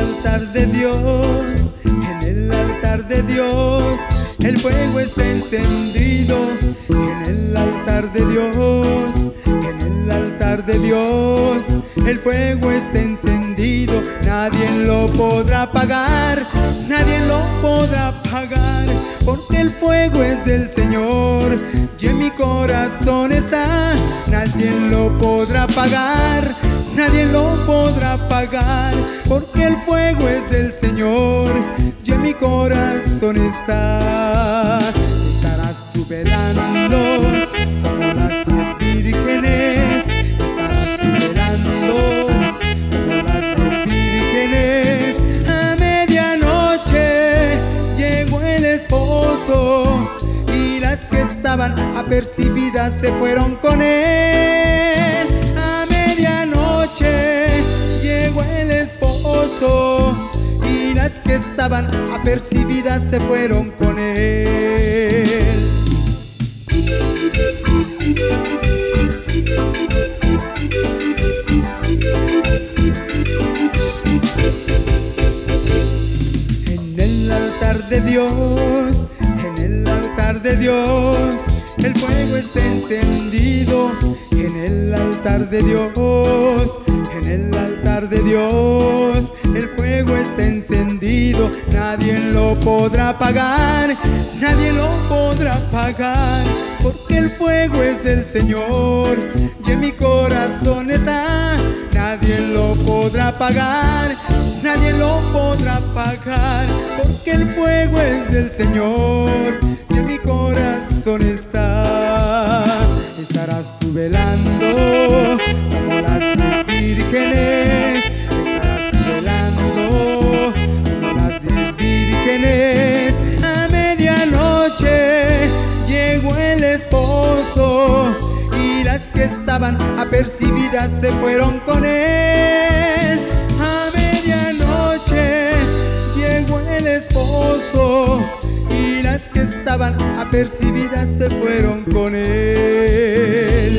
altar de Dios, en el altar de Dios, el fuego está encendido. En el altar de Dios, en el altar de Dios, el fuego está encendido. Nadie lo podrá apagar, nadie lo podrá apagar, porque el fuego es del Señor y en mi corazón está. Nadie lo podrá apagar, nadie lo podrá apagar, porque el fuego es del Señor y en mi corazón está. Estarás tú velando como las 10 vírgenes, estarás tú velando como las 10 vírgenes. A medianoche llegó el esposo y las que estaban apercibidas se fueron con él. A medianoche llegó el esposo y las que estaban apercibidas se fueron con él. En el altar de Dios, en el altar de Dios, el fuego está encendido. En el altar de Dios, en el altar de Dios, el fuego está encendido. Nadie lo podrá apagar, nadie lo podrá apagar, porque el fuego es del Señor y en mi corazón está. Nadie lo podrá apagar, nadie lo podrá apagar, porque el fuego es del Señor y en mi corazón está. Estarás tú velando como las 10 vírgenes, estarás tú velando como las 10 vírgenes. A medianoche llegó el esposo y las que estaban apercibidas se fueron con él. A medianoche llegó el esposo y las que estaban apercibidas se fueron con él.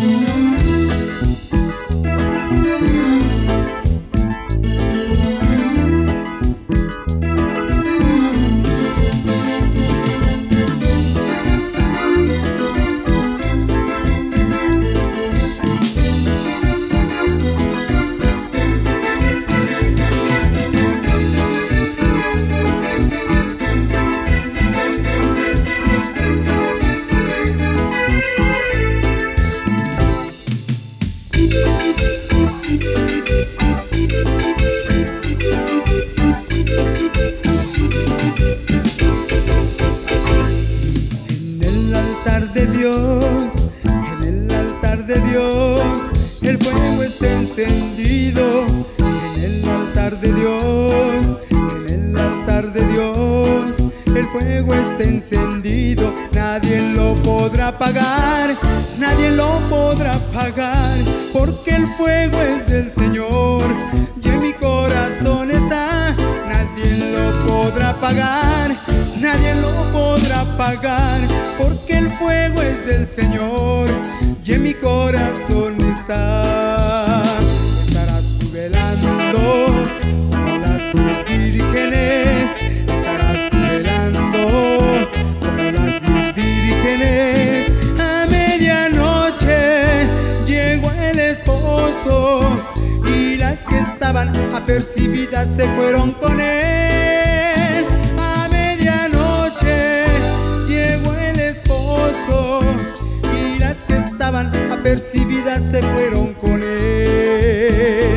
En el altar de Dios, el fuego está encendido. En el altar de Dios, en el altar de Dios, el fuego está encendido. Nadie lo podrá apagar, nadie lo podrá apagar, porque el fuego es del Señor y en mi corazón está. Nadie lo podrá apagar, nadie lo podrá apagar, porque el fuego es del Señor y en mi corazón está. Estarás tú velando como las 10 vírgenes, estarás tú velando como las 10 vírgenes. A medianoche llegó el esposo y las que estaban apercibidas se fueron con él. A medianoche llegó el esposo y las que estaban apercibidas se fueron con él.